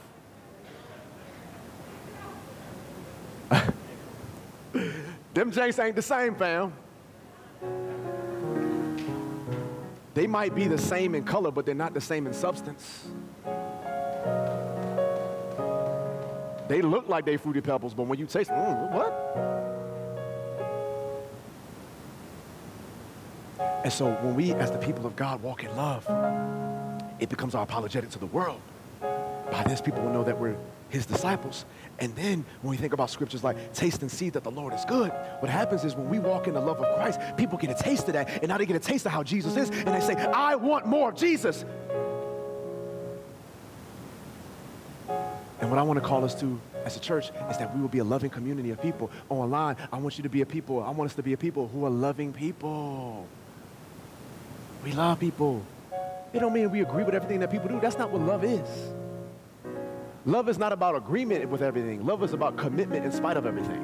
A: Them Janks ain't the same, fam. They might be the same in color, but they're not the same in substance. They look like they Fruity Pebbles, but when you taste them, mm, what? And so when we, as the people of God, walk in love, it becomes our apologetic to the world. By this, people will know that we're his disciples. And then when we think about scriptures like taste and see that the Lord is good, what happens is when we walk in the love of Christ, people get a taste of that, and now they get a taste of how Jesus is, and they say, I want more of Jesus. And what I want to call us to as a church is that we will be a loving community of people. Online, I want you to be a people, I want us to be a people who are loving people. We love people. It don't mean we agree with everything that people do. That's not what love is. Love is not about agreement with everything. Love is about commitment in spite of everything.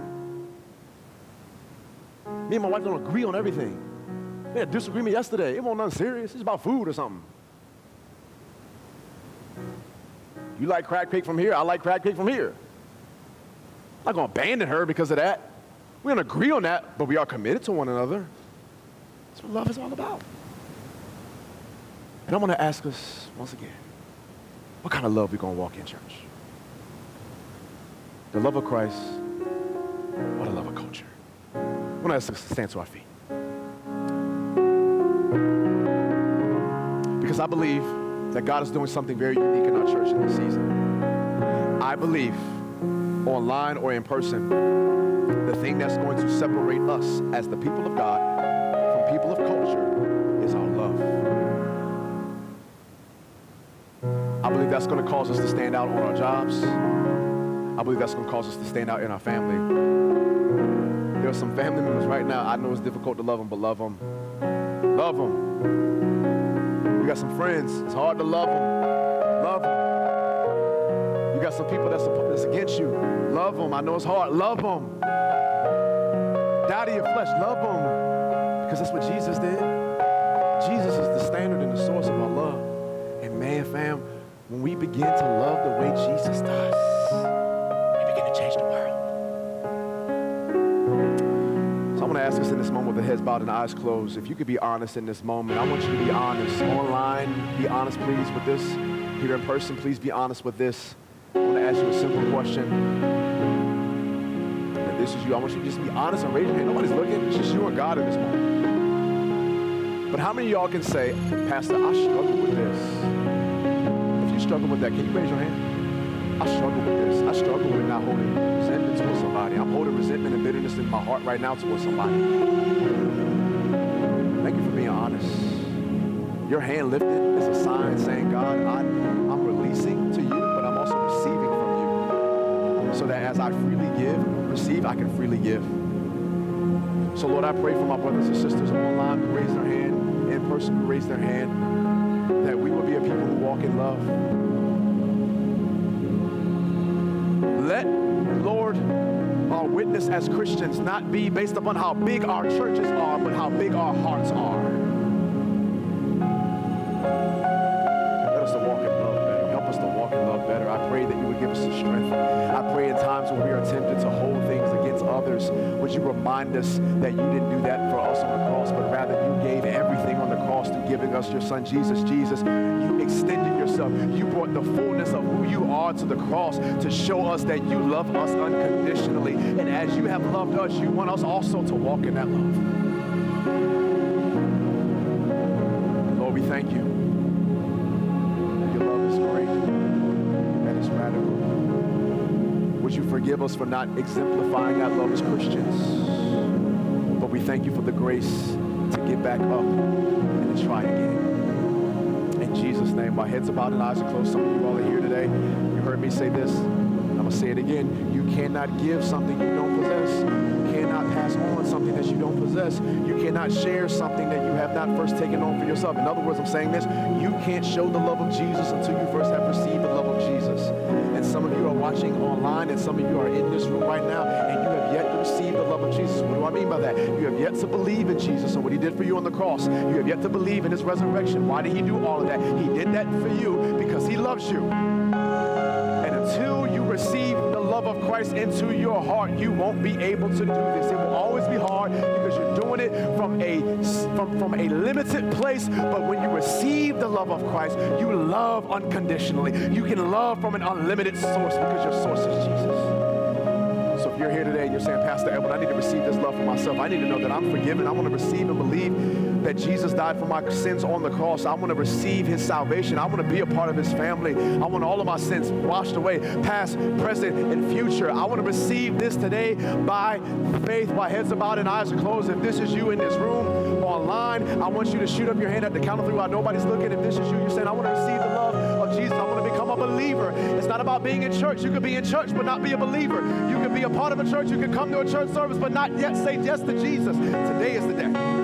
A: Me and my wife don't agree on everything. We had a disagreement yesterday. It wasn't nothing serious. It's about food or something. You like crab cake from here, I like crab cake from here. I'm not going to abandon her because of that. We don't agree on that, but we are committed to one another. That's what love is all about. And I want to ask us once again, what kind of love are we going to walk in, church? The love of Christ or the love of culture? I want to ask us to stand to our feet. Because I believe that God is doing something very unique in our church in this season. I believe, online or in person, the thing that's going to separate us as the people of God from people of culture is our love. I believe that's going to cause us to stand out on our jobs. I believe that's going to cause us to stand out in our family. There are some family members right now, I know it's difficult to love them, but love them. Love them. You got some friends, it's hard to love them. Love them. You got some people that's, that's against you. Love them. I know it's hard. Love them. Die to your flesh. Love them. Because that's what Jesus did. Jesus is the standard and the source of our love. And man, fam, when we begin to love the way Jesus does, we begin to change the world. So I want to ask us in this moment with the heads bowed and eyes closed, if you could be honest in this moment. I want you to be honest. Online, be honest, please, with this. Here in person, please be honest with this. I want to ask you a simple question. And if this is you, I want you to just be honest and raise your hand. Nobody's looking. It's just you and God in this moment. But how many of y'all can say, Pastor, I struggle with this? You struggle with that, can you raise your hand? I struggle with this. I struggle with not holding resentment towards somebody. I'm holding resentment and bitterness in my heart right now towards somebody. Thank you for being honest. Your hand lifted is a sign saying, God, I, I'm releasing to you, but I'm also receiving from you. So that as I freely give, receive, I can freely give. So Lord, I pray for my brothers and sisters online who raise their hand, in person who raise their hand, that we will be a people who walk in love. Let, Lord, our witness as Christians not be based upon how big our churches are, but how big our hearts are. Let us to walk in love better. Help us to walk in love better. I pray that you would give us the strength. I pray in times when we are tempted to hold things against others, would you remind us that you didn't do that for us on the cross, but rather you gave everything on the cross through giving us your son, Jesus. Jesus, you extended yourself. You brought the fullness of who you are to the cross to show us that you love us unconditionally. And as you have loved us, you want us also to walk in that love. Lord, we thank you. Your love is great and it's radical. Would you forgive us for not exemplifying that love as Christians? But we thank you for the grace to get back up and to try again. In Jesus' name, my head's bowed and eyes are closed. Some of you all are here today. You heard me say this. I'm going to say it again. You cannot give something you don't possess. You cannot pass on something that you don't possess. You cannot share something that you have not first taken on for yourself. In other words, I'm saying this. You can't show the love of Jesus until you first have received the love of Jesus. And some of you are watching online, and some of you are in this room right now, and you have yet to receive the love of Jesus. What do I mean by that? You have yet to believe in Jesus and what he did for you on the cross. You have yet to believe in his resurrection. Why did he do all of that? He did that for you because he loves you. And until you receive the love of Christ into your heart, you won't be able to do this. It will always be hard because you're doing it it from a, from, from a limited place, but when you receive the love of Christ, you love unconditionally. You can love from an unlimited source because your source is Jesus. So if you're here today and you're saying, Pastor Edward, I need to receive this love for myself. I need to know that I'm forgiven. I want to receive and believe that Jesus died for my sins on the cross. I want to receive his salvation. I want to be a part of his family. I want all of my sins washed away, past, present, and future. I want to receive this today by faith, while heads are bowed and eyes are closed. If this is you in this room, online, I want you to shoot up your hand at the count of three while nobody's looking. If this is you, you're saying, I want to receive the love of Jesus. I want to become a believer. It's not about being in church. You could be in church but not be a believer. You could be a part of a church. You could come to a church service but not yet say yes to Jesus. Today is the day.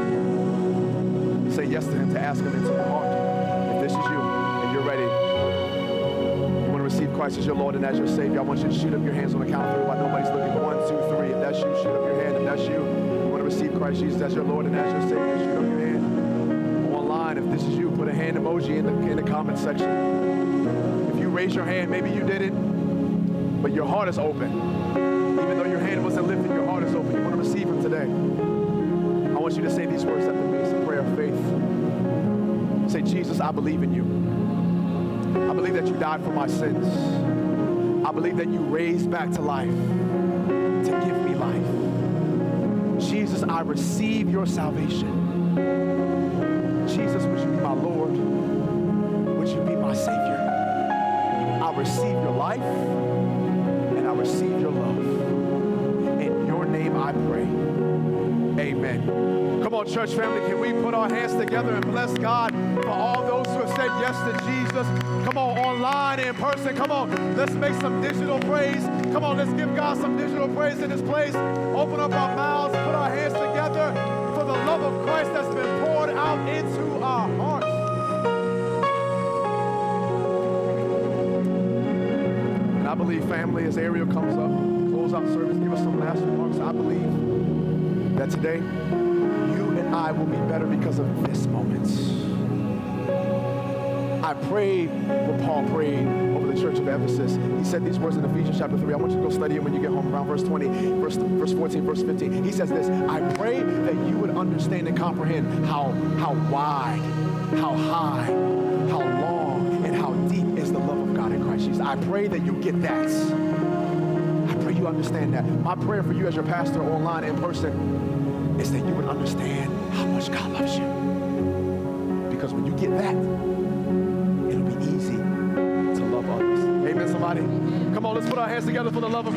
A: Say yes to him, to ask him into your heart. If this is you and you're ready, you want to receive Christ as your Lord and as your Savior, I want you to shoot up your hands on the count of three while nobody's looking. One, two, three. If that's you, shoot up your hand. If that's you, you want to receive Christ Jesus as your Lord and as your Savior, shoot up your hand. Online, if this is you, put a hand emoji in the, in the comment section. If you raise your hand, maybe you did it, but your heart is open. Even though your hand wasn't lifted, your heart is open. You want to receive him today. I want you to say these words after me. It's a prayer of faith. Say, Jesus, I believe in you. I believe that you died for my sins. I believe that you raised back to life to give me life. Jesus, I receive your salvation. Jesus, would you be my Lord? Would you be my Savior? I receive your life and I receive your love. In your name I pray. Amen. Come on, church family, can we put our hands together and bless God for all those who have said yes to Jesus? Come on, online, in person, come on, let's make some digital praise. Come on, let's give God some digital praise in this place. Open up our mouths, put our hands together for the love of Christ that's been poured out into our hearts. And I believe, family, as Ariel comes up, close out service, give us some last remarks. I believe that today, you and I will be better because of this moment. I prayed what Paul prayed over the church of Ephesus. He said these words in Ephesians chapter three. I want you to go study it when you get home, around verse twenty, verse, verse fourteen, verse fifteen. He says this, I pray that you would understand and comprehend how, how wide, how high, how long, and how deep is the love of God in Christ Jesus. I pray that you get that. I pray you understand that. My prayer for you as your pastor online, in person, is that you would understand how much God loves you. Because when you get that, it'll be easy to love others. Amen, somebody? Come on, let's put our hands together for the love of